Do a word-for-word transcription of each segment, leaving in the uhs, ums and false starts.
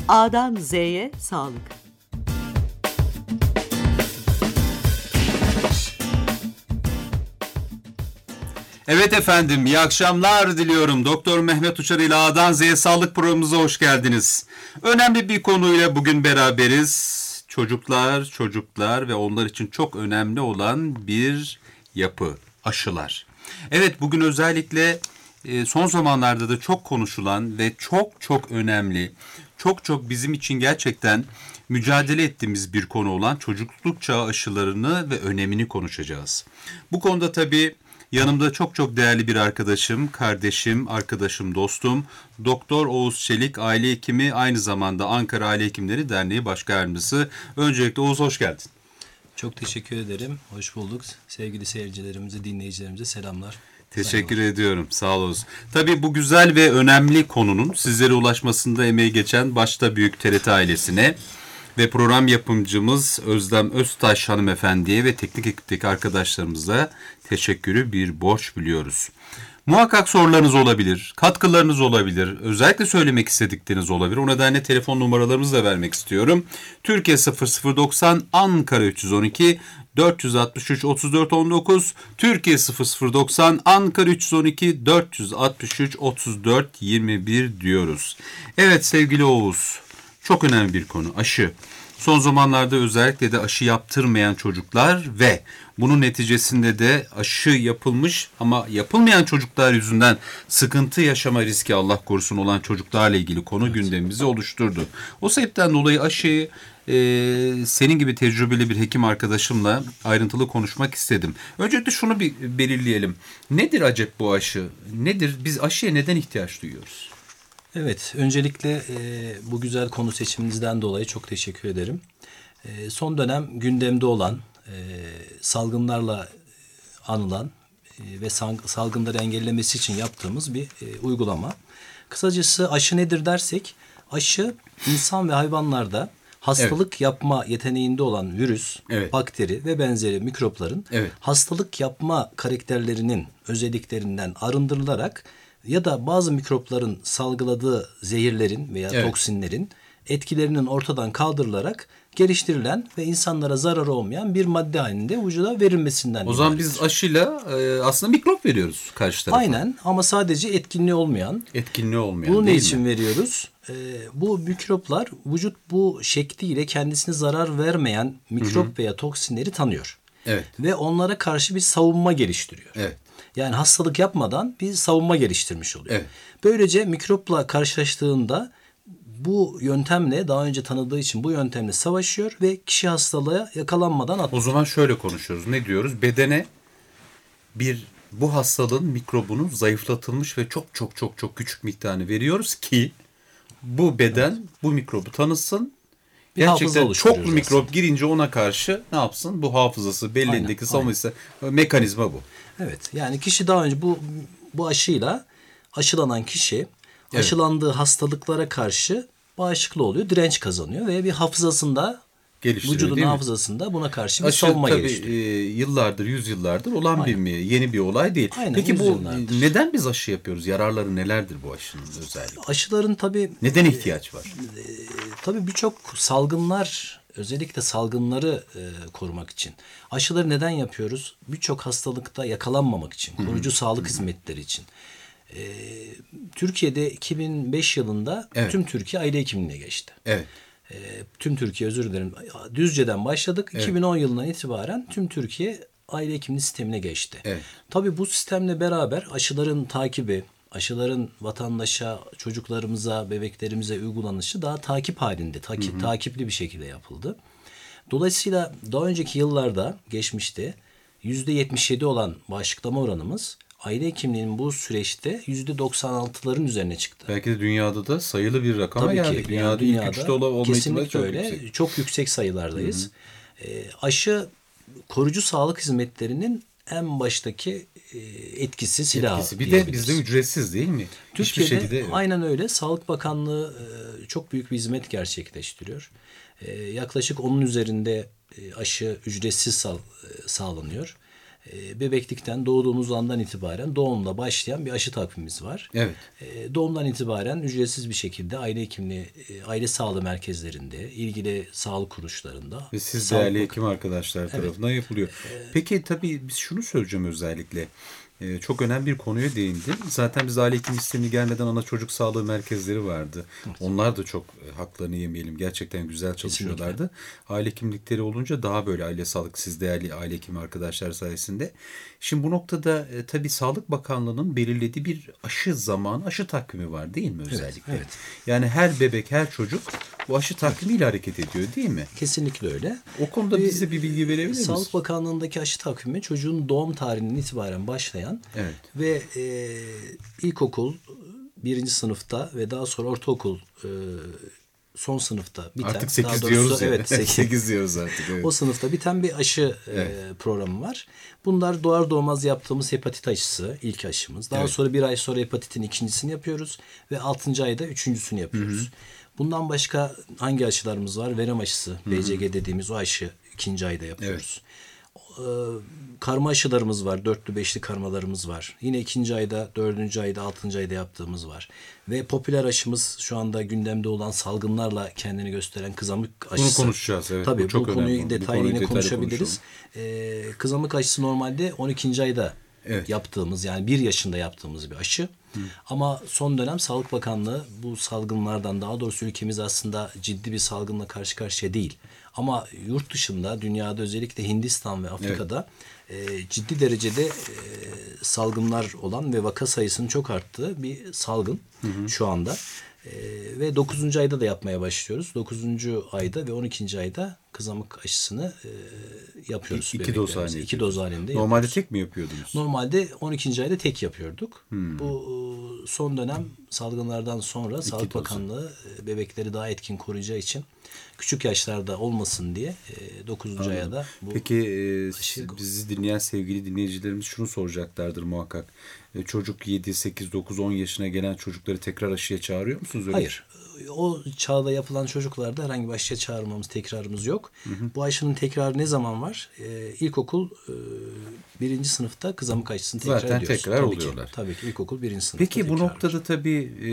A'dan Z'ye sağlık. Evet efendim, iyi akşamlar diliyorum. Doktor Mehmet Uçar ile A'dan Z'ye sağlık programımıza hoş geldiniz. Önemli bir konuyla bugün beraberiz. Çocuklar, çocuklar ve onlar için çok önemli olan bir yapı, aşılar. Evet, bugün özellikle son zamanlarda da çok konuşulan ve çok çok önemli, çok çok bizim için gerçekten mücadele ettiğimiz bir konu olan çocukluk çağı aşılarını ve önemini konuşacağız. Bu konuda tabii yanımda çok çok değerli bir arkadaşım, kardeşim, arkadaşım, dostum, Doktor Oğuz Çelik, aile hekimi, aynı zamanda Ankara Aile Hekimleri Derneği Başkan Yardımcısı. Öncelikle Oğuz, hoş geldin. Çok teşekkür ederim. Hoş bulduk. Sevgili seyircilerimize, dinleyicilerimize selamlar. Teşekkür Merhaba. ediyorum. Sağ olun. Tabii bu güzel ve önemli konunun sizlere ulaşmasında emeği geçen başta Büyük T R T ailesine ve program yapımcımız Özlem Öztaş hanımefendiye ve teknik ekipteki arkadaşlarımıza teşekkürü bir borç biliyoruz. Muhakkak sorularınız olabilir, katkılarınız olabilir, özellikle söylemek istedikleriniz olabilir. O nedenle telefon numaralarımızı da vermek istiyorum. Türkiye sıfır sıfır doksan, Ankara üç yüz on iki, dört yüz altmış üç otuz dört on dokuz, Türkiye sıfır sıfır doksan, Ankara üç yüz on iki, dört yüz altmış üç otuz dört yirmi bir diyoruz. Evet sevgili Oğuz, çok önemli bir konu, aşı. Son zamanlarda özellikle de aşı yaptırmayan çocuklar ve bunun neticesinde de aşı yapılmış ama yapılmayan çocuklar yüzünden sıkıntı yaşama riski, Allah korusun, olan çocuklarla ilgili konu evet. gündemimizi oluşturdu. O sebepten dolayı aşıyı e, senin gibi tecrübeli bir hekim arkadaşımla ayrıntılı konuşmak istedim. Öncelikle şunu bir belirleyelim. Nedir acaba bu aşı? Nedir? Biz aşıya neden ihtiyaç duyuyoruz? Evet, öncelikle e, bu güzel konu seçiminizden dolayı çok teşekkür ederim. E, son dönem gündemde olan, e, salgınlarla anılan e, ve salgınları engellemesi için yaptığımız bir e, uygulama. Kısacası aşı nedir dersek, aşı insan ve hayvanlarda hastalık evet. yapma yeteneğinde olan virüs, evet. bakteri ve benzeri mikropların evet. hastalık yapma karakterlerinin özelliklerinden arındırılarak ya da bazı mikropların salgıladığı zehirlerin veya evet. toksinlerin etkilerinin ortadan kaldırılarak geliştirilen ve insanlara zararı olmayan bir madde halinde vücuda verilmesinden. O zaman biz aşıyla e, aslında mikrop veriyoruz karşı tarafa. Aynen, ama sadece etkinliği olmayan. Etkinliği olmayan Bunun değil için mi? veriyoruz? E, bu mikroplar vücut bu şekliyle kendisine zarar vermeyen mikrop Hı-hı. veya toksinleri tanıyor. Evet. Ve onlara karşı bir savunma geliştiriyor. Evet. Yani hastalık yapmadan bir savunma geliştirmiş oluyor. Evet. Böylece mikropla karşılaştığında bu yöntemle, daha önce tanıdığı için bu yöntemle savaşıyor ve kişi hastalığa yakalanmadan atlıyor. O zaman şöyle konuşuyoruz. Ne diyoruz? Bedene bir bu hastalığın mikrobunun zayıflatılmış ve çok çok çok çok küçük miktarını veriyoruz ki bu beden evet. bu mikrobu tanısın. Bir gerçekten çoklu mikrop aslında. Girince ona karşı ne yapsın? Bu hafızası, belleğindeki savunması mekanizma bu. Evet, yani kişi daha önce bu bu aşıyla aşılanan kişi evet. aşılandığı hastalıklara karşı bağışıklı oluyor, direnç kazanıyor ve bir hafızasında, vücudun hafızasında buna karşı bir aşı, savunma tabii, geliştiriyor. E, yıllardır, yüzyıllardır olan Aynen. bir yeni bir olay değil. Aynen, Peki bu neden biz aşı yapıyoruz? Yararları nelerdir bu aşının özellikle? Aşıların tabii neden ihtiyaç var? E, tabii birçok salgınlar, özellikle salgınları e, korumak için. Aşıları neden yapıyoruz? Birçok hastalıkta yakalanmamak için, koruyucu Hı-hı. sağlık Hı-hı. hizmetleri için. E, Türkiye'de iki bin beş yılında evet. tüm Türkiye aile hekimliğine geçti. Evet. E, tüm Türkiye, özür dilerim, Düzce'den başladık. Evet. iki bin on yılından itibaren tüm Türkiye aile hekimliği sistemine geçti. Evet. Tabii bu sistemle beraber aşıların takibi, aşıların vatandaşa, çocuklarımıza, bebeklerimize uygulanışı daha takip halinde, taki, hı hı. takipli bir şekilde yapıldı. Dolayısıyla daha önceki yıllarda, geçmişte yüzde yetmiş yedi olan bağışıklama oranımız aile hekimliğinin bu süreçte yüzde doksan altıların üzerine çıktı. Belki de dünyada da sayılı bir rakama Tabii geldik. Ki, dünyada, yani dünyada ilk üçte olma ihtimali çok öyle, yüksek. Çok yüksek sayılardayız. Hı hı. E, aşı koruyucu sağlık hizmetlerinin en baştaki etkisi, silahı. Etkisi. Bir de bizde ücretsiz değil mi? Türkiye'de şekilde, aynen öyle. Sağlık Bakanlığı çok büyük bir hizmet gerçekleştiriyor. Yaklaşık onun üzerinde aşı ücretsiz sağlanıyor. e, bebeklikten doğduğumuz andan itibaren doğumla başlayan bir aşı takvimimiz var. Evet. E, doğumdan itibaren ücretsiz bir şekilde aile hekimliği, e, aile sağlığı merkezlerinde, ilgili sağlık kuruluşlarında. Ve siz sağlık değerli bak- hekim arkadaşlar tarafından yapılıyor. Peki tabii biz şunu söyleyeceğim özellikle. Ee, çok önemli bir konuya değindin. Zaten biz aile hekim sistemi gelmeden ana çocuk sağlığı merkezleri vardı. Evet. Onlar da çok e, haklarını yemeyelim. Gerçekten güzel çalışıyorlardı. Kesinlikle. Aile hekimlikleri olunca daha böyle aile sağlık, siz değerli aile hekimi arkadaşlar sayesinde. Şimdi bu noktada e, tabii Sağlık Bakanlığı'nın belirlediği bir aşı zamanı, aşı takvimi var değil mi özellikle? Evet, evet. Yani her bebek, her çocuk bu aşı takvimiyle hareket ediyor değil mi? Kesinlikle öyle. O konuda Ve bize bir bilgi verebilir misiniz? Sağlık Bakanlığı'ndaki aşı takvimi çocuğun doğum tarihinden itibaren başlayan evet. ve e, ilkokul birinci sınıfta ve daha sonra ortaokul e, son sınıfta biten. Artık sekiz daha diyoruz ya. Evet, sekiz diyoruz artık. Evet. O sınıfta biten bir aşı evet. e, programı var. Bunlar doğar doğmaz yaptığımız hepatit aşısı ilk aşımız. Daha evet. sonra bir ay sonra hepatitin ikincisini yapıyoruz ve altıncı ayda üçüncüsünü yapıyoruz. Hı hı. Bundan başka hangi aşılarımız var? Verem aşısı, B C G dediğimiz o aşı ikinci ayda yapıyoruz. Evet. Karma aşılarımız var. Dörtlü beşli karmalarımız var. Yine ikinci ayda, dördüncü ayda, altıncı ayda yaptığımız var. Ve popüler aşımız şu anda gündemde olan salgınlarla kendini gösteren kızamık aşısı. Bunu konuşacağız. Evet, Tabii bu, çok bu konuyu önemli. detaylı bu yine konuyu konuşabiliriz. Ee, kızamık aşısı normalde on ikinci ayda evet. yaptığımız, yani bir yaşında yaptığımız bir aşı. Hı. Ama son dönem Sağlık Bakanlığı bu salgınlardan, daha doğrusu ülkemiz aslında ciddi bir salgınla karşı karşıya değil. Ama yurt dışında, dünyada, özellikle Hindistan ve Afrika'da evet. e, ciddi derecede e, salgınlar olan ve vaka sayısının çok arttığı bir salgın hı hı. şu anda. E, ve dokuzuncu ayda da yapmaya başlıyoruz. dokuzuncu ayda ve on ikinci ayda kızamık aşısını e, yapıyoruz. İki doz halinde. İki doz halinde Normalde yapıyoruz. tek mi yapıyordunuz? Normalde on ikinci ayda tek yapıyorduk. Hmm. Bu son dönem salgınlardan sonra İki Sağlık dozu. Bakanlığı bebekleri daha etkin koruyacağı için küçük yaşlarda olmasın diye dokuzuncu aya da bu Peki e, bizi dinleyen sevgili dinleyicilerimiz şunu soracaklardır muhakkak. E, çocuk yedi, sekiz, dokuz, on yaşına gelen çocukları tekrar aşıya çağırıyor musunuz? Öyle? Hayır. O çağda yapılan çocuklarda herhangi bir aşıya çağırmamız, tekrarımız yok. Hı hı. Bu aşının tekrarı ne zaman var? Ee, ilkokul e, birinci sınıfta kızamık aşısını tekrar Zaten ediyoruz. tekrar tabii oluyorlar. Ki, tabii ki ilkokul birinci sınıfta. Peki bu noktada var. tabii e,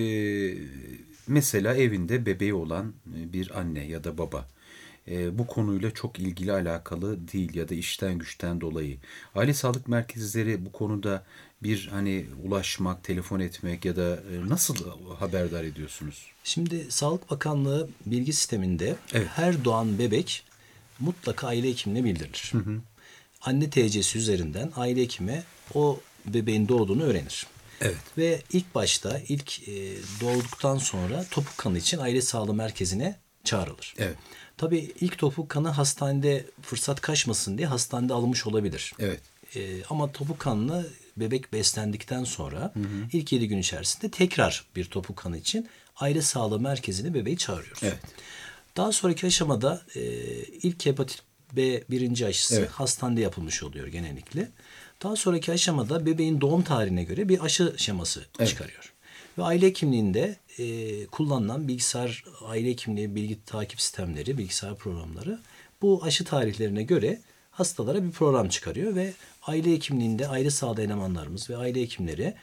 mesela evinde bebeği olan bir anne ya da baba e, bu konuyla çok ilgili alakalı değil ya da işten güçten dolayı. Aile sağlık merkezleri bu konuda bir hani ulaşmak, telefon etmek ya da e, nasıl haberdar ediyorsunuz? Şimdi Sağlık Bakanlığı bilgi sisteminde evet. her doğan bebek mutlaka aile hekimine bildirilir. Hı hı. Anne T C'si üzerinden aile hekimi o bebeğin doğduğunu öğrenir. Evet. Ve ilk başta ilk e, doğduktan sonra topuk kanı için aile sağlığı merkezine çağrılır. Evet. Tabii ilk topuk kanı hastanede fırsat kaçmasın diye hastanede alınmış olabilir. Evet. E, ama topuk kanını bebek beslendikten sonra hı hı. ilk yedi gün içerisinde tekrar bir topuk kanı için aile sağlığı merkezine bebeği çağırıyoruz. Evet. Daha sonraki aşamada e, ilk hepatit B birinci aşısı evet. hastanede yapılmış oluyor genellikle. Daha sonraki aşamada bebeğin doğum tarihine göre bir aşı şeması evet. çıkarıyor. Ve aile hekimliğinde e, kullanılan bilgisayar, aile hekimliği bilgi takip sistemleri, bilgisayar programları bu aşı tarihlerine göre hastalara bir program çıkarıyor ve aile hekimliğinde aile sağlığı elemanlarımız ve aile hekimleri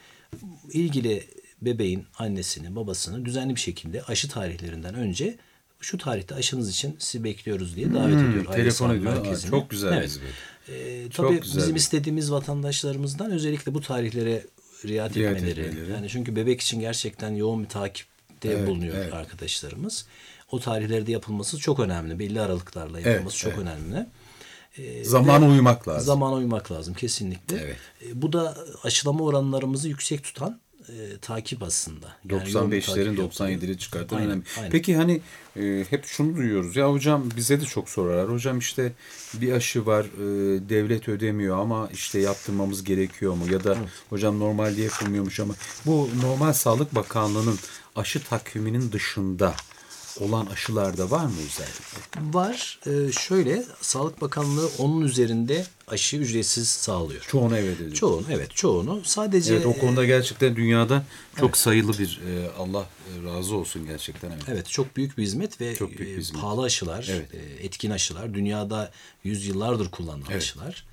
ilgili bebeğin annesini, babasını düzenli bir şekilde aşı tarihlerinden önce şu tarihte aşınız için sizi bekliyoruz diye davet hmm, ediyor. Telefon ediyor. Çok güzel. Evet. Ee, tabii güzel bizim istediğimiz vatandaşlarımızdan özellikle bu tarihlere riayet, riayet etmeleri. etmeleri. Yani çünkü bebek için gerçekten yoğun bir takipte evet, bulunuyor evet. arkadaşlarımız. O tarihlerde yapılması çok önemli. Belli aralıklarla yapılması evet, çok evet. önemli. Ee, zamana uymak lazım. Zamana uymak lazım kesinlikle. Evet. Ee, bu da aşılama oranlarımızı yüksek tutan e, takip aslında. Yani doksan beşlerin doksan yedileri çıkartan aynen, önemli. Aynen. Peki hani e, hep şunu duyuyoruz. Ya hocam bize de çok sorarlar. Hocam işte bir aşı var e, devlet ödemiyor ama işte yaptırmamız gerekiyor mu? Ya da evet. hocam normalde yapılmıyormuş ama bu normal Sağlık Bakanlığı'nın aşı takviminin dışında olan aşılarda var mı özellikle? Var. Ee, şöyle Sağlık Bakanlığı onun üzerinde aşı ücretsiz sağlıyor. Çoğunu evet ediyor. Çoğunu evet çoğunu. Sadece evet, o konuda gerçekten dünyada çok evet. sayılı bir e, Allah razı olsun gerçekten. Evet. evet çok büyük bir hizmet ve çok büyük bir hizmet. pahalı aşılar, evet. etkin aşılar. Dünyada yüzyıllardır kullanılan evet. aşılar.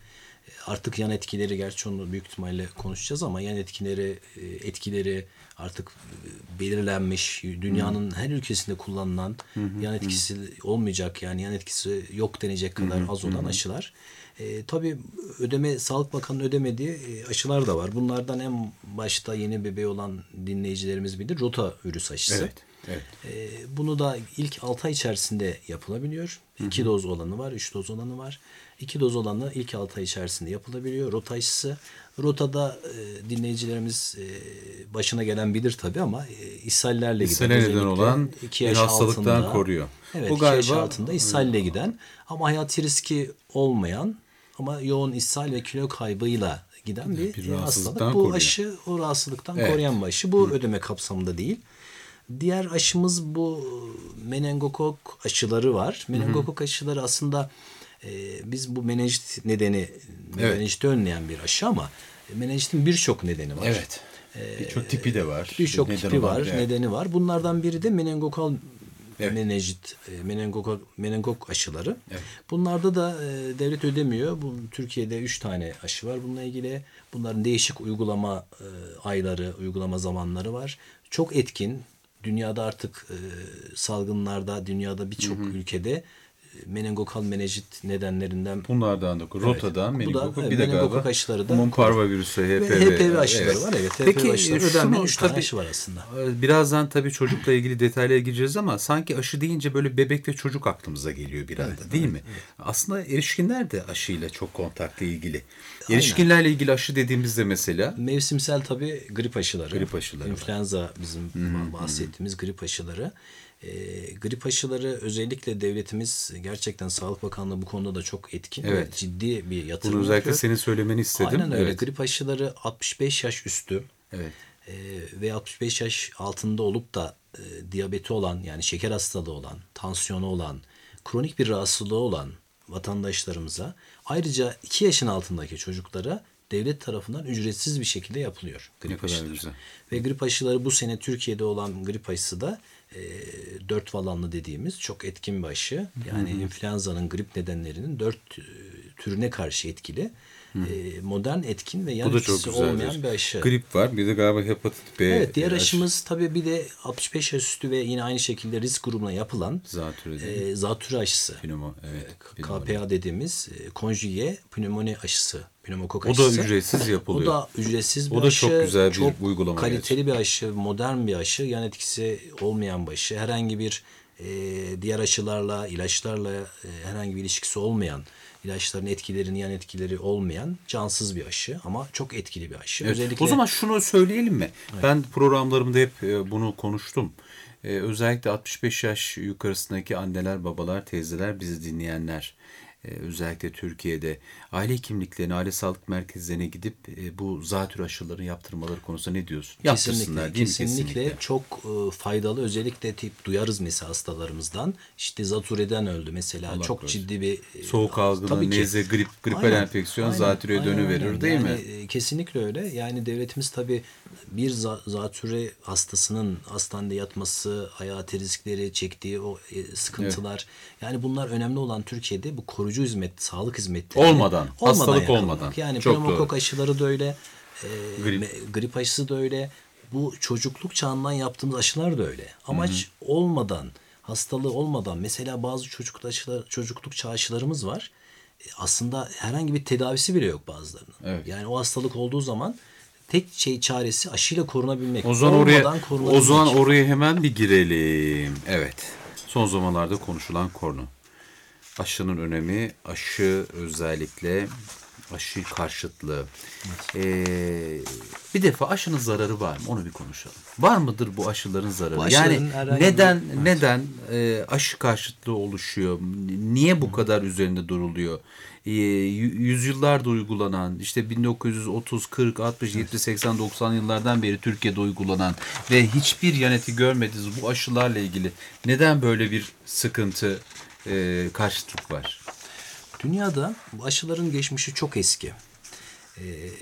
Artık yan etkileri, gerçi onu büyük ihtimalle konuşacağız ama yan etkileri, etkileri artık belirlenmiş, dünyanın hmm. her ülkesinde kullanılan hmm. yan etkisi hmm. olmayacak, yani yan etkisi yok denecek kadar hmm. az olan hmm. aşılar. E, tabii ödeme, Sağlık Bakanı'nın ödemediği e, aşılar da var. Bunlardan en başta yeni bebeği olan dinleyicilerimiz bilir, rotavirüs aşısı. Evet. Evet. E, bunu da ilk altı ay içerisinde yapılabiliyor. iki Hı-hı. doz olanı var, üç doz olanı var. iki doz olanı ilk altı ay içerisinde yapılabiliyor. Rota aşısı. Rotada e, dinleyicilerimiz e, başına gelen bilir tabii ama e, ishallerle giden. İshale neden olan bir hastalıktan altında, koruyor. Evet, Bu iki galiba... yaş altında ishalle giden ama hayati riski olmayan ama yoğun ishal ve kilo kaybıyla giden bir, bir hastalık. Bu koruyor. Aşı o rahatsızlıktan evet. koruyan bir aşı. Bu Hı. ödeme kapsamında değil. Diğer aşımız bu menengokok aşıları var. Menengokok aşıları aslında e, biz bu menenjit nedeni, evet. menenjiti önleyen bir aşı ama menenjitin birçok nedeni var. Evet. Birçok tipi de var. Birçok tipi var, evet. nedeni var. Bunlardan biri de menengokal evet. menenjit, menengokok, menengok aşıları. Evet. Bunlarda da e, devlet ödemiyor. Bu, Türkiye'de üç tane aşı var bununla ilgili. Bunların değişik uygulama e, ayları, uygulama zamanları var. Çok etkin. Dünyada artık e, salgınlarda, dünyada birçok ülkede e, menengokal menenjit nedenlerinden bunlardan da rotadan evet, menengokok da, bir de galiba aşıları da human parvovirüsü H P V, H P V aşıları evet. var. Evet, H P V Peki aşıları ödenmeyen üç tane aşı var aslında. Birazdan tabii çocukla ilgili detaylara gireceğiz ama sanki aşı deyince böyle bebek ve çocuk aklımıza geliyor biraz evet, da değil evet, mi? Evet. Aslında erişkinler de aşıyla çok kontakla ilgili. Aynen. Erişkinlerle ilgili aşı dediğimizde mesela mevsimsel tabii grip aşıları. Grip aşıları. İnfluenza var. Bizim hmm, bahsettiğimiz hmm. grip aşıları. E, grip aşıları özellikle devletimiz gerçekten Sağlık Bakanlığı bu konuda da çok etkin. Evet. Ciddi bir yatırım Bunu özellikle yapıyor. senin söylemeni istedim. Aynen öyle. Evet. Grip aşıları altmış beş yaş üstü evet. e, ve altmış beş yaş altında olup da e, diyabeti olan, yani şeker hastalığı olan, tansiyonu olan, kronik bir rahatsızlığı olan vatandaşlarımıza, ayrıca iki yaşın altındaki çocuklara devlet tarafından ücretsiz bir şekilde yapılıyor grip aşıları. Güzel. Ve grip aşıları bu sene Türkiye'de olan grip aşısı da e, dört valanlı dediğimiz çok etkin bir aşı. Yani Hı-hı. influenza'nın grip nedenlerinin dört e, türüne karşı etkili. E, modern, etkin ve yan etkisi olmayan bir aşı. Grip var, bir de galiba hepatit B. Evet, diğer aşı. aşımız tabii bir de altmış beş yaş üstü ve yine aynı şekilde risk grubuna yapılan zatürre, e, zatürre aşısı. Pneumo, evet. E, K P A dediğimiz e, konjüge pnömoni aşısı. Pneumokok aşısı. O da ücretsiz yapılıyor. O da ücretsiz bir o da aşı. çok güzel bir çok uygulama. Kaliteli gerçekten. bir aşı, modern bir aşı, yan etkisi olmayan bir aşı. Herhangi bir e, diğer aşılarla, ilaçlarla e, herhangi bir ilişkisi olmayan, ilaçların etkilerinin yan etkileri olmayan cansız bir aşı ama çok etkili bir aşı. Evet. Özellikle... O zaman şunu söyleyelim mi? Evet. Ben programlarımda hep bunu konuştum. Ee, özellikle altmış beş yaş yukarısındaki anneler, babalar, teyzeler, bizi dinleyenler, ee, özellikle Türkiye'de aile kimliklerine, aile sağlık merkezlerine gidip e, bu zatürre aşıları yaptırmaları konusunda ne diyorsun? Yaptırsınlar değil mi? Kesinlikle. Kesinlikle Çok e, faydalı. Özellikle tip duyarız mesela hastalarımızdan. İşte zatürreden öldü mesela. Allah çok korusun. Ciddi bir e, soğuk algınlığı, nezle, grip, gripal enfeksiyon zatürreye dönüverir değil yani, mi? E, kesinlikle öyle. Yani devletimiz tabii bir zatürre hastasının hastanede yatması, hayati riskleri, çektiği o e, sıkıntılar. Evet. Yani bunlar önemli olan Türkiye'de bu koruyucu hizmet, sağlık hizmetleri olmadan, olmadan hastalık yakalamak. olmadan. Yani pneumokok aşıları da öyle, e, grip. grip aşısı da öyle. Bu çocukluk çağından yaptığımız aşılar da öyle. Amaç Hı-hı. olmadan, hastalığı olmadan, mesela bazı çocukluk aşılar, çocukluk çağı aşılarımız var. E, aslında herhangi bir tedavisi bile yok bazılarının. Evet. Yani o hastalık olduğu zaman tek şey çaresi aşıyla korunabilmek. O zaman oraya, o zaman oraya hemen bir girelim. Evet. Son zamanlarda konuşulan konu. Aşının önemi, aşı özellikle aşı karşıtlığı. Evet. Ee, bir defa aşının zararı var mı? Onu bir konuşalım. Var mıdır bu aşıların zararı? Bu yani neden bir, neden evet. e, aşı karşıtlığı oluşuyor? Niye bu Hı. kadar üzerinde duruluyor? E, yüzyıllarda uygulanan, işte bin dokuz yüz otuz, kırk, altmış, yetmiş, seksen, doksan yıllardan beri Türkiye'de uygulanan ve hiçbir yan etki görmediğiniz bu aşılarla ilgili neden böyle bir sıkıntı, E, karşıtlık var? Dünyada bu aşıların geçmişi çok eski. E,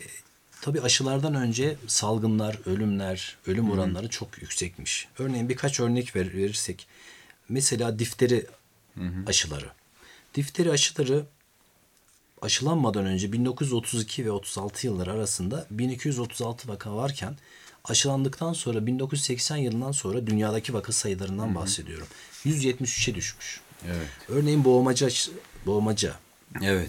tabii aşılardan önce salgınlar, ölümler, ölüm Hı-hı. oranları çok yüksekmiş. Örneğin birkaç örnek ver, verirsek. Mesela difteri Hı-hı. aşıları. Difteri aşıları aşılanmadan önce bin dokuz yüz otuz iki ve otuz altı yılları arasında bin iki yüz otuz altı vaka varken aşılandıktan sonra bin dokuz yüz seksen yılından sonra dünyadaki vaka sayılarından Hı-hı. bahsediyorum. yüz yetmiş üçe düşmüş. Evet. Örneğin boğmaca, boğmaca evet.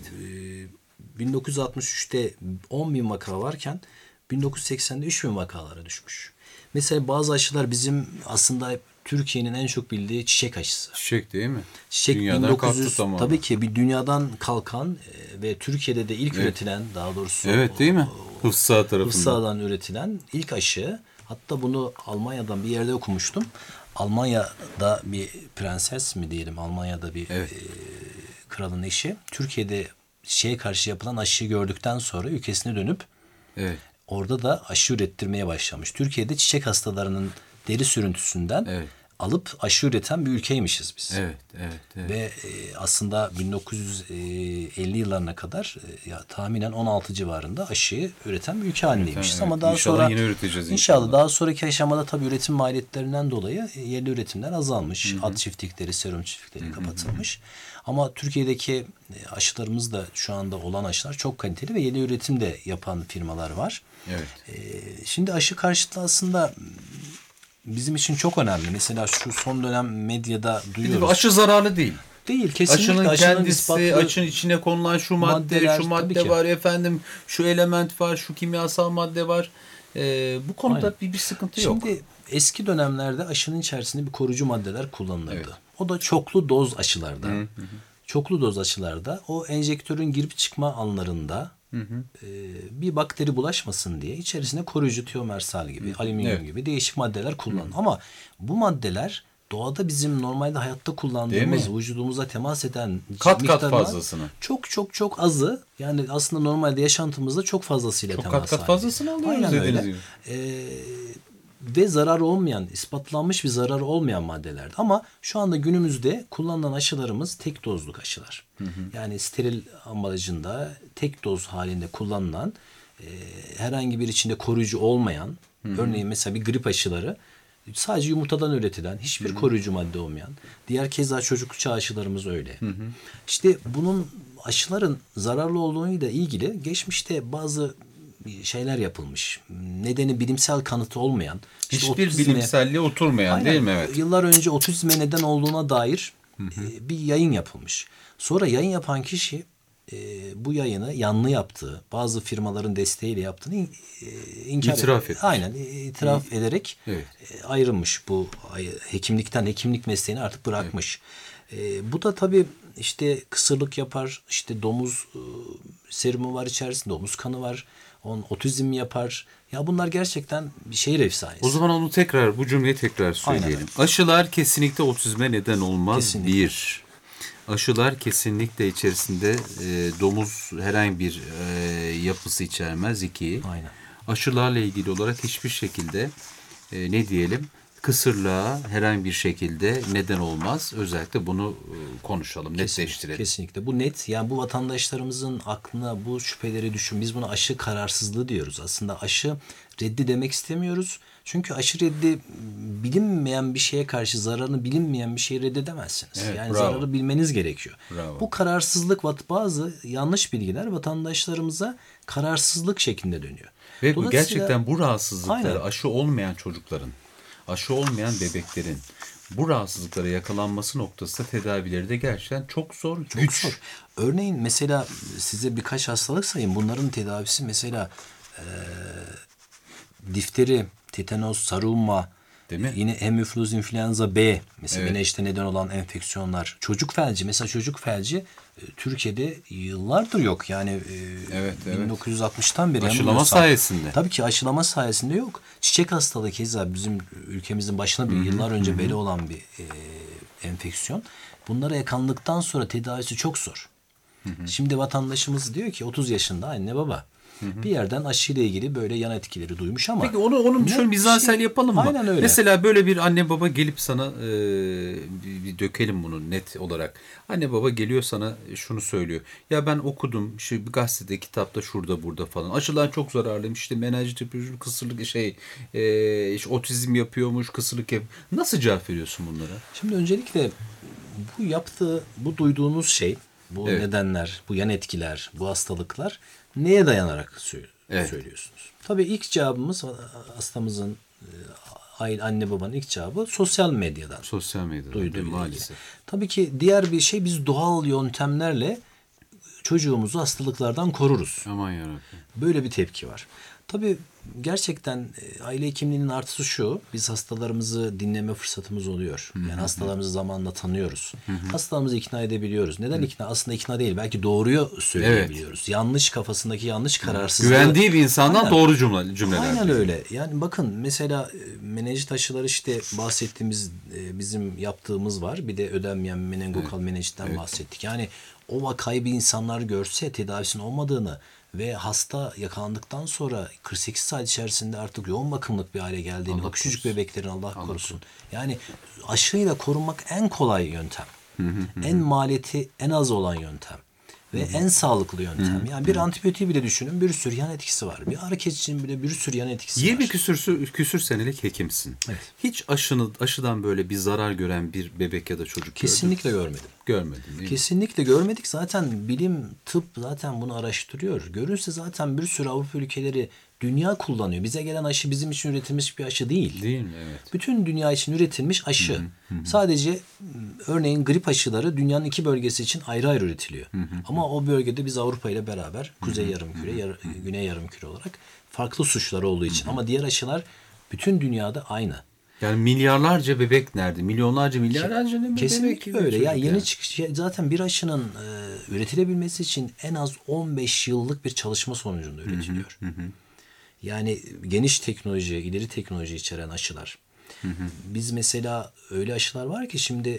bin dokuz yüz altmış üçte on bin vaka varken bin dokuz yüz seksende üç bin vakalara düşmüş. Mesela bazı aşılar bizim aslında Türkiye'nin en çok bildiği çiçek aşısı. Çiçek değil mi? Çiçek dünyadan bin dokuz yüz kalktı tabii ki bir dünyadan kalkan ve Türkiye'de de ilk evet. üretilen, daha doğrusu evet değil mi? Hıfsa tarafından. Hıfsa'dan üretilen ilk aşı. Hatta bunu Almanya'dan bir yerde okumuştum. Almanya'da bir prenses mi diyelim, Almanya'da bir evet. e, kralın eşi Türkiye'de şeye karşı yapılan aşıyı gördükten sonra ülkesine dönüp evet. orada da aşı ürettirmeye başlamış. Türkiye'de çiçek hastalarının deri sürüntüsünden evet. alıp aşı üreten bir ülkeymişiz biz. Evet, evet, evet. Ve e, aslında bin dokuz yüz elli yıllarına kadar e, ya tahminen on altı civarında aşıyı üreten bir ülke halindeymişiz. Evet, ama daha inşallah sonra yine üreteceğiz inşallah. inşallah Daha sonraki aşamada tabii üretim maliyetlerinden dolayı yerli üretimler azalmış. Hı hı. At çiftlikleri, serum çiftlikleri hı hı. kapatılmış. Ama Türkiye'deki aşılarımız da şu anda olan aşılar çok kaliteli ve yeni üretim de yapan firmalar var. Evet. E, şimdi aşı karşıtı aslında bizim için çok önemli. Mesela şu son dönem medyada duyuyoruz. Aşı zararlı değil. Değil kesinlikle. Aşının, aşının kendisi, ispatlı aşının içine konulan şu madde, maddeler, şu madde var efendim, şu element var, şu kimyasal madde var. Ee, bu konuda bir, bir sıkıntı yok. Şimdi eski dönemlerde aşının içerisinde bir koruyucu maddeler kullanılırdı. Evet. O da çoklu doz aşılarda. Hı hı. Çoklu doz aşılarda o enjektörün girip çıkma anlarında Hı hı. E, bir bakteri bulaşmasın diye içerisine koruyucu tiyomersal gibi, hı. alüminyum evet. gibi değişik maddeler kullanılır. Ama bu maddeler doğada bizim normalde hayatta kullandığımız vücudumuza temas eden kat kat fazlasını. Çok çok çok azı, yani aslında normalde yaşantımızda çok fazlasıyla çok temas kat kat fazlasını alıyoruz. Aynen öyle. Ee, ve zarar olmayan, ispatlanmış bir zararı olmayan maddelerdi. Ama şu anda günümüzde kullanılan aşılarımız tek dozluk aşılar. Hı hı. Yani steril ambalajında tek doz halinde kullanılan, e, herhangi bir içinde koruyucu olmayan, hı hı. örneğin mesela bir grip aşıları sadece yumurtadan üretilen, hiçbir hı hı. koruyucu madde olmayan. Diğer keza çocuk çağı aşılarımız öyle. Hı hı. İşte bunun aşıların zararlı olduğuyla ilgili geçmişte bazı şeyler yapılmış. Nedeni bilimsel kanıtı olmayan. İşte hiçbir otizme, bilimselliğe oturmayan aynen, değil mi? Evet. Yıllar önce otizme neden olduğuna dair hı hı. E, bir yayın yapılmış. Sonra yayın yapan kişi e, bu yayını yanlı yaptığı, bazı firmaların desteğiyle yaptığını e, inkar itiraf etmiş. Aynen itiraf hı. ederek evet. e, ayrılmış. Bu hekimlikten, hekimlik mesleğini artık bırakmış. Evet. E, bu da tabii işte kısırlık yapar, işte domuz e, serumu var içerisinde, domuz kanı var. On otizm yapar. Ya bunlar gerçekten bir şehir efsanesi. O zaman onu tekrar, bu cümleyi tekrar söyleyelim. Aynen. Aşılar kesinlikle otizme neden olmaz. Kesinlikle. Bir. Aşılar kesinlikle içerisinde e, domuz herhangi bir e, yapısı içermez. İki. Aynen. Aşılarla ilgili olarak hiçbir şekilde e, ne diyelim, kısırlığa herhangi bir şekilde neden olmaz. Özellikle bunu konuşalım, kesinlikle, netleştirelim. Kesinlikle. Bu net. Yani bu vatandaşlarımızın aklına bu şüpheleri düşün. Biz buna aşı kararsızlığı diyoruz. Aslında aşı reddi demek istemiyoruz. Çünkü aşı reddi, bilinmeyen bir şeye karşı zararını bilinmeyen bir şeyi reddedemezsiniz. Evet, yani bravo. Zararı bilmeniz gerekiyor. Bravo. Bu kararsızlık, bazı yanlış bilgiler vatandaşlarımıza kararsızlık şeklinde dönüyor. Ve bu gerçekten bu rahatsızlıkları aynen. aşı olmayan çocukların, aşı olmayan bebeklerin bu rahatsızlıklara yakalanması noktasında tedavileri de gerçekten çok zor, çok güç. Zor. Örneğin mesela size birkaç hastalık sayayım. Bunların tedavisi mesela e, difteri, tetanos, sarılma, değil mi? Yine hemofiluz influenza B, mesela evet. güneşte neden olan enfeksiyonlar. Çocuk felci, mesela çocuk felci Türkiye'de yıllardır yok. Yani evet, evet. bin dokuz yüz altmıştan beri. Aşılama sayesinde. Tabii ki aşılama sayesinde yok. Çiçek hastalığı keza bizim ülkemizin başına bir Hı-hı. yıllar önce Hı-hı. beli olan bir e, enfeksiyon. Bunlara yakalandıktan sonra tedavisi çok zor. Hı-hı. Şimdi vatandaşımız diyor ki otuz yaşında anne baba. Hı hı. Bir yerden aşıyla ilgili böyle yan etkileri duymuş ama. Peki onu onun şöyle mizansel şey, yapalım mı? Aynen öyle. Mesela böyle bir anne baba gelip sana e, bir, bir dökelim bunu net olarak. Anne baba geliyor sana şunu söylüyor. Ya ben okudum işte bir gazetede, kitapta, şurada burada falan. Aşılar çok zararlıymış. İşte menenjit yapıyormuş, kısırlık şey e, işte otizm yapıyormuş, kısırlık yap. Nasıl cevap veriyorsun bunlara? Şimdi öncelikle bu yaptığı, bu duyduğunuz şey bu Evet. nedenler, bu yan etkiler, bu hastalıklar neye dayanarak sö- Evet. söylüyorsunuz? Tabii ilk cevabımız hastamızın e, anne babanın ilk cevabı sosyal medyadan. Sosyal medyada Duyduğu maalesef. ilgi. Tabii ki diğer bir şey, biz doğal yöntemlerle çocuğumuzu hastalıklardan koruruz. Aman yarabbim. Böyle bir tepki var. Tabii gerçekten e, aile hekimliğinin artısı şu: biz hastalarımızı dinleme fırsatımız oluyor. Yani hastalarımızı zamanla tanıyoruz. Hastalarımızı ikna edebiliyoruz. Neden ikna? Aslında ikna değil. Belki doğruyu söyleyebiliyoruz. Yanlış, kafasındaki yanlış kararsızlığı. Güvendiği bir insandan Aynen. doğru cümle, cümleler. Aynen öyle. Yani bakın mesela e, menenjit aşıları, işte bahsettiğimiz e, bizim yaptığımız var. Bir de ödenmeyen menengokal menenjitten bahsettik. Yani o vakayı bir insanlar görse, tedavisinin olmadığını ve hasta yakalandıktan sonra kırk sekiz saat içerisinde artık yoğun bakımlık bir hale geldiğini, Allah o küçücük korusun. bebeklerin Allah, korusun. Yani aşıyla korunmak en kolay yöntem. En maliyeti en az olan yöntem. Ve en sağlıklı yöntem. Yani bir antibiyotiği bile düşünün, bir sürü yan etkisi var. Bir ağrı kesicinin bile bir sürü yan etkisi var. yirmi küsür, küsür senelik hekimsin. Evet. Hiç aşını, aşıdan böyle bir zarar gören bir bebek ya da çocuk Kesinlikle görmedim. gördün. Görmedim değil mi? Kesinlikle görmedik. Zaten bilim, tıp zaten bunu araştırıyor. Görünse zaten bir sürü Avrupa ülkeleri, dünya kullanıyor. Bize gelen aşı bizim için üretilmiş bir aşı değil. Değil mi? Evet. Bütün dünya için üretilmiş aşı. Sadece örneğin grip aşıları dünyanın iki bölgesi için ayrı ayrı üretiliyor. Ama o bölgede biz Avrupa ile beraber Kuzey Yarımküre, yar, Güney Yarımküre olarak farklı suçları olduğu için. Ama diğer aşılar bütün dünyada aynı. Yani milyarlarca bebek nerede? Milyonlarca, milyarlarca ne bebek? Kesinlikle gibi öyle. Ya çocuk yeni çıkış, zaten bir aşının e, üretilebilmesi için en az on beş yıllık bir çalışma sonucunda üretiliyor. Yani geniş teknoloji, ileri teknoloji içeren aşılar. Biz mesela öyle aşılar var ki şimdi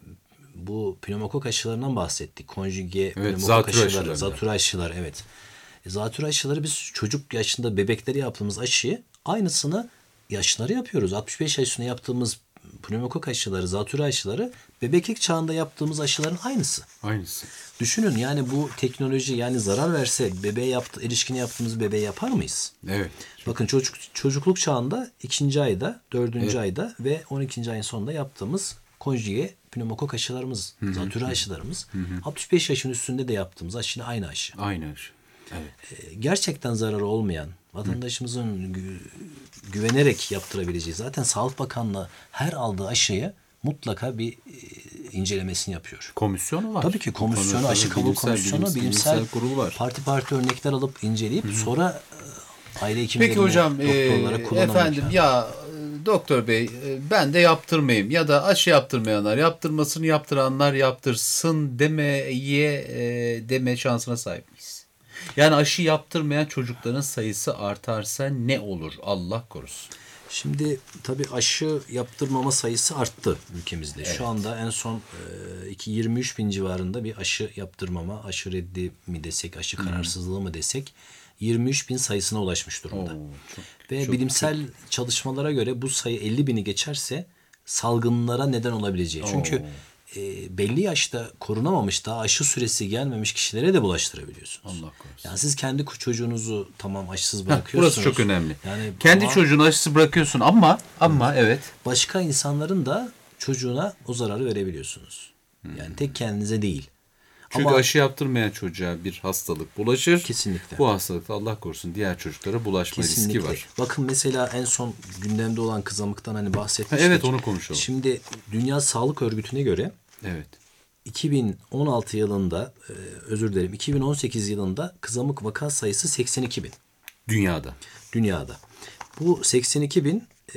bu pneumokok aşılarından bahsettik. Konjüge pneumokok zatürre aşıları, aşıları. zatürre aşıları, evet. E, zatürre aşıları biz çocuk yaşında bebeklere yaptığımız aşıyı aynısını yaşlılara yapıyoruz. altmış beş yaş üstüne yaptığımız pneumokok aşıları, zatürre aşıları bebeklik çağında yaptığımız aşıların aynısı. Aynısı. Düşünün yani bu teknoloji, yani zarar verse bebeğe yaptı, erişkine yaptığımız bebeğe yapar mıyız? Evet. Bakın çocuk çocukluk çağında ikinci ayda, dördüncü ayda ve on ikinci ayın sonunda yaptığımız konjüge pneumokok aşılarımız, zatürre aşılarımız, altmış beş yaşın üstünde de yaptığımız aşı aynı aşı. Aynı aşı. Evet. E, Gerçekten zararı olmayan, vatandaşımızın gü- güvenerek yaptırabileceği, zaten Sağlık Bakanlığı her aldığı aşıyı mutlaka bir e, incelemesini yapıyor. Komisyonu var. Tabii ki komisyonu, Tabii, aşı kabul bilimsel- komisyonu, bilimsel, bilimsel, kurul var. parti parti örnekler alıp inceleyip sonra e, aile hekimlerine, Peki hocam, doktorlara e, kullanım efendim imkanı. ya e, doktor bey, e, ben de yaptırmayayım ya da aşı yaptırmayanlar, yaptırmasını yaptıranlar yaptırsın demeye e, deme şansına sahip miyiz? Yani aşı yaptırmayan çocukların sayısı artarsa ne olur? Allah korusun. Şimdi tabii aşı yaptırmama sayısı arttı ülkemizde. Şu anda en son e, yirmi üç bin civarında bir aşı yaptırmama, aşı reddi mi desek, aşı kararsızlığı mı desek, yirmi üç bin sayısına ulaşmış durumda. Oo, çok, Ve çok, bilimsel çalışmalara göre bu sayı elli bini geçerse salgınlara neden olabileceği. Çünkü e, belli yaşta korunamamış, daha aşı süresi gelmemiş kişilere de bulaştırabiliyorsunuz. Allah korusun. Yani siz kendi çocuğunuzu tamam aşısız Heh, bırakıyorsunuz. burası çok önemli. Yani Kendi ama çocuğunu aşısı bırakıyorsun ama ama evet. başka insanların da çocuğuna o zararı verebiliyorsunuz. Yani tek kendinize değil. Çünkü Ama aşı yaptırmayan çocuğa bir hastalık bulaşır. Kesinlikle. Bu hastalıkta Allah korusun diğer çocuklara bulaşma kesinlikle. riski var. Bakın mesela en son gündemde olan kızamıktan hani Ha, bahsetmiştik. evet, onu konuşalım. Şimdi Dünya Sağlık Örgütü'ne göre Evet. iki bin on altı yılında, e, özür dilerim, iki bin on sekiz yılında kızamık vaka sayısı seksen iki bin Dünyada. dünyada. Bu seksen iki bin e,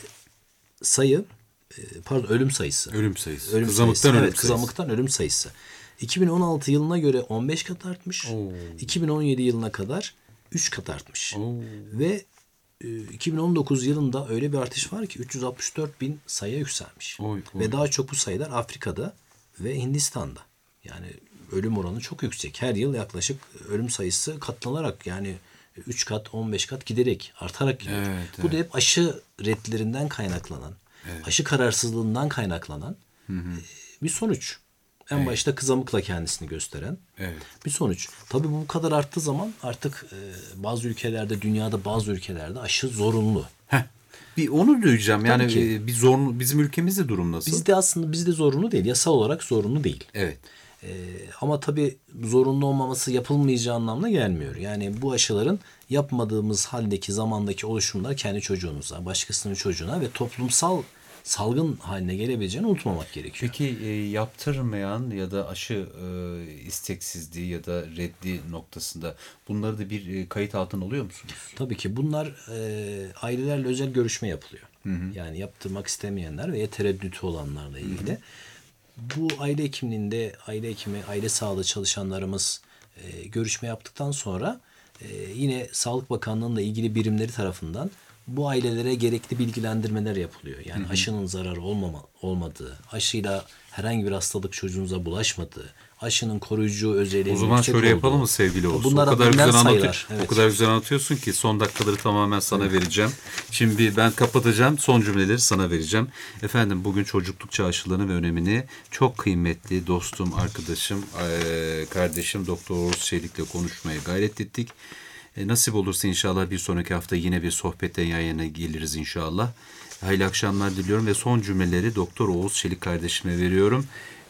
sayı, e, pardon ölüm sayısı. Ölüm sayısı. Ölüm Kızamıktan sayısı. ölüm Evet, sayısı. kızamıktan ölüm sayısı. iki bin on altı yılına göre on beş kat artmış. Oo. iki bin on yedi yılına kadar üç kat artmış. Oo. Ve e, iki bin on dokuz yılında öyle bir artış var ki üç yüz altmış dört bin sayıya yükselmiş. Oy, oy. Ve daha çok bu sayılar Afrika'da ve Hindistan'da. Yani ölüm oranı çok yüksek. Her yıl yaklaşık ölüm sayısı katlanarak, yani üç kat, on beş kat giderek, artarak gidiyor. Evet, Bu da hep aşı reddlerinden kaynaklanan, aşı kararsızlığından kaynaklanan e, bir sonuç. En başta kızamıkla kendisini gösteren Evet. bir sonuç. Tabii bu kadar arttığı zaman artık e, bazı ülkelerde, dünyada bazı ülkelerde aşı zorunlu. Heh. Bir onu duyacağım. Yani ki. e, bir zorunlu, bizim ülkemizde durum nasıl? Bizde aslında bizde zorunlu değil. Yasal olarak zorunlu değil. Evet. E, ama tabii zorunlu olmaması yapılmayacağı anlamına gelmiyor. Yani bu aşıların yapmadığımız haldeki zamandaki oluşumlar kendi çocuğunuza, başkasının çocuğuna ve toplumsal salgın haline gelebileceğini unutmamak gerekiyor. Peki e, yaptırmayan ya da aşı e, isteksizliği ya da reddi noktasında bunları da bir e, kayıt altına alıyor musunuz? Tabii ki bunlar e, ailelerle özel görüşme yapılıyor. Hı hı. Yani yaptırmak istemeyenler veya tereddütü olanlarla ilgili. Hı hı. Bu aile hekimliğinde aile hekimi, aile sağlığı çalışanlarımız e, görüşme yaptıktan sonra e, yine Sağlık Bakanlığı'nın ilgili birimleri tarafından bu ailelere gerekli bilgilendirmeler yapılıyor. Yani hı hı. aşının zararı olmama, olmadığı, aşıyla herhangi bir hastalık çocuğunuza bulaşmadığı, aşının koruyucu özelliği yüksek olduğu. O zaman şöyle yapalım mı sevgili Oğuz? Bunlar o kadar güzel anlatıyor, evet. o kadar güzel anlatıyorsun ki son dakikaları tamamen sana evet. vereceğim. Şimdi ben kapatacağım, son cümleleri sana vereceğim. Efendim bugün çocukluk çağı aşılarını ve önemini çok kıymetli dostum, arkadaşım, kardeşim Doktor Oğuz Çelik'le konuşmaya gayret ettik. E, nasip olursa inşallah bir sonraki hafta yine bir sohbetten yayına geliriz inşallah. Hayırlı akşamlar diliyorum ve son cümleleri Doktor Oğuz Çelik kardeşime veriyorum.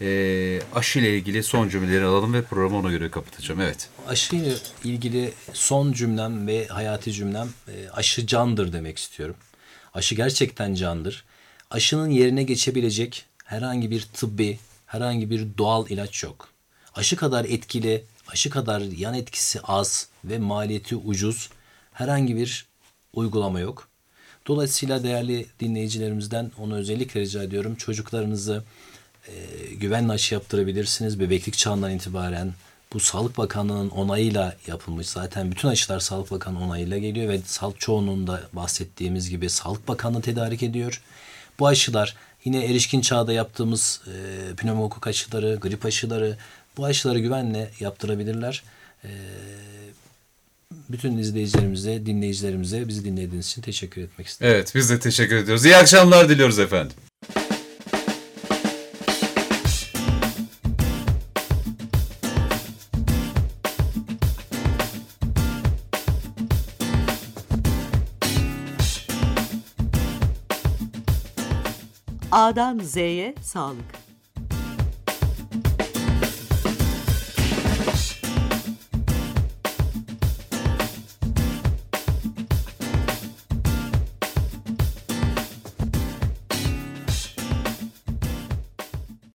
E, aşı ile ilgili son cümleleri alalım ve programı ona göre kapatacağım. Evet. Aşı ile ilgili son cümlem ve hayati cümlem e, aşı candır demek istiyorum. Aşı gerçekten candır. Aşının yerine geçebilecek herhangi bir tıbbi, herhangi bir doğal ilaç yok. Aşı kadar etkili, aşı kadar yan etkisi az ve maliyeti ucuz herhangi bir uygulama yok. Dolayısıyla değerli dinleyicilerimizden onu özellikle rica ediyorum. Çocuklarınızı e, güvenle aşı yaptırabilirsiniz. Bebeklik çağından itibaren bu Sağlık Bakanlığı'nın onayıyla yapılmış. Zaten bütün aşılar Sağlık Bakanlığı onayıyla geliyor ve sağlık çoğunluğunda bahsettiğimiz gibi Sağlık Bakanlığı tedarik ediyor. Bu aşılar yine erişkin çağda yaptığımız e, pneumokok aşıları, grip aşıları, bu aşıları güvenle yaptırabilirler. Ee, bütün izleyicilerimize, dinleyicilerimize bizi dinlediğiniz için teşekkür etmek istedim. Evet, biz de teşekkür ediyoruz. İyi akşamlar diliyoruz efendim. A'dan Z'ye sağlık.